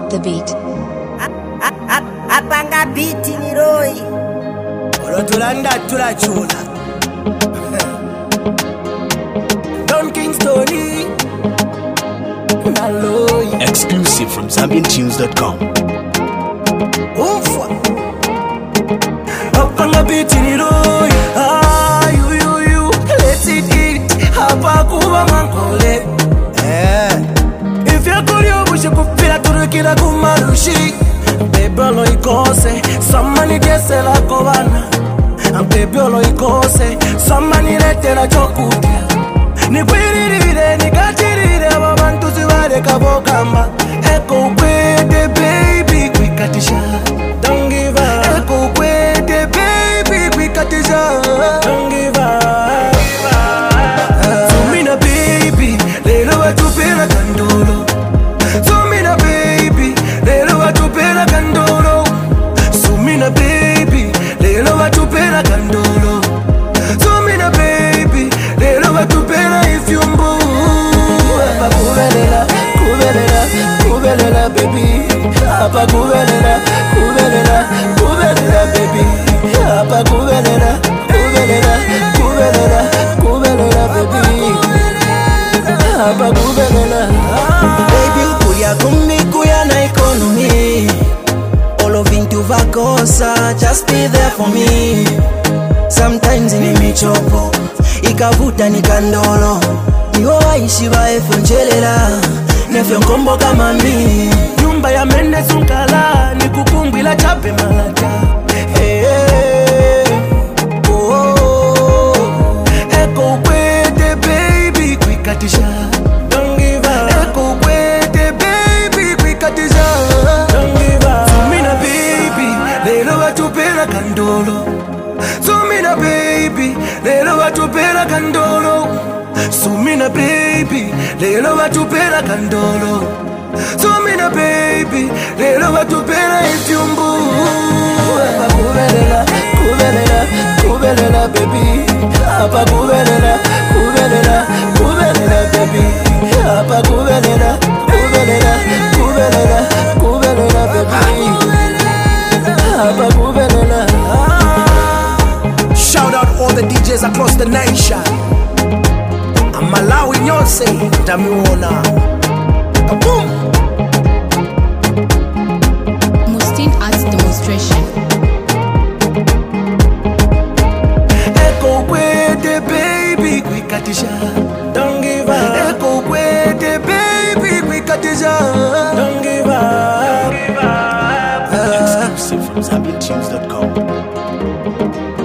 the beat. Apanga beat ni Roy. Olotulanda tulachula. Don Kingston. Naloy. Exclusive from ZambianTunes.com. Umfwa. Apanga beat ni Roy. You. Let's eat. Hapa kuba mankole. If you're curious, you could feel turukira kumarushi. Baby lo ikose, samani gese la kovana. Baby lo ikose, samani lete la chokutia. Ni kwirire, ni katirire, wabantu siwale kabokamba. Eko kwete baby, kwikatisha. Don't give up. Eko kwete baby, kwikatisha. Don't give up. Sumina baby, lelo watupela kandolo. Sumina baby, lelo watupela kandolo. Sumina baby, lelo watupela kandolo. Sumina baby, lelo watupela ifyumbu. Apa kubelela baby. Apa kubelela baby. Apa kubelela baby. Apa kubelela. Baby ukuya kumikuya na economy. All of into vakosa, just be there for me. Sometimes ni michopo, ikavuta ni kandolo. Niwo waishi wa efonjelela, nefyo nkombo kama mi. Nyumba ya mende sunkala, ni kukumbila chape malaja. Eko kwete baby, kwikatisha. Don't give up. Eko kwete baby, kwikatisha. Don't give up. Sumina baby, lelo watupela kandolo. Sumina baby, lelo watupela kandolo. Sumina baby, lelo watupela kandolo. Sumina baby, lelo watupela ifyumbu. Apa kubelela baby. Apa kubelela baby. Apa kubelela baby. Apa kubelela. Shout out all the DJs across the nation. I'm Malawi Nyose, Damiona. Kaboom! Mustin Arts Demonstration. Eko kwete baby, kwikatisha. Don't give up. Eko kwete baby, kwikatisha. Don't give up. Exclusive from ZambianTunes.com.